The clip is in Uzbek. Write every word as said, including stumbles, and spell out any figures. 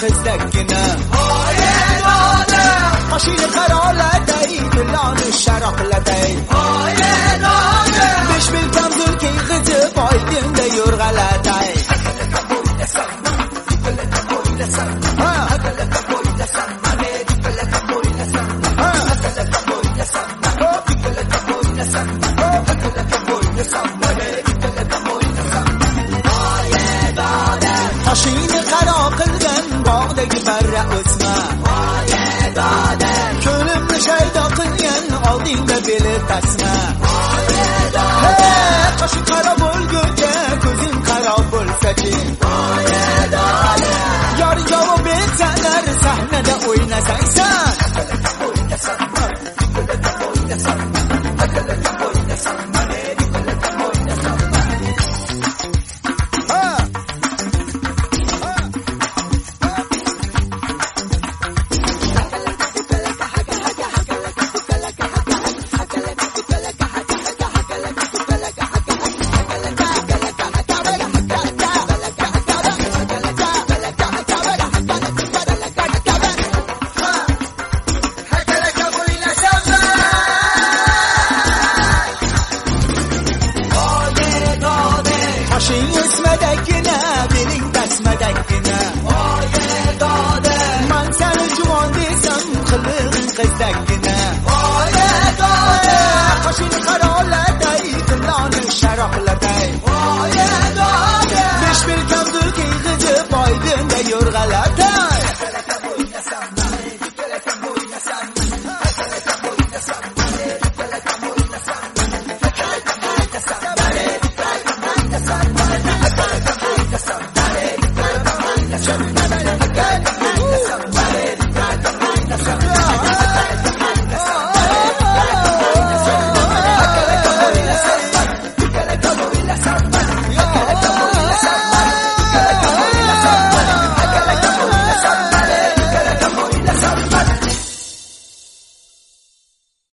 bizdagina mashina qarolatay diloni sharoqlatay besh ming kamzul kiyg'izib oydinda yo'rg'alatay mashina qaro qilgan bog'dagi barra o'sma ko'limni shaydo qilgan oldingda beli tasma qoshing qaro bo'lguncha ko'zing qaro bo'lsachi yoring javob etsalar sahnada o'ynasangsan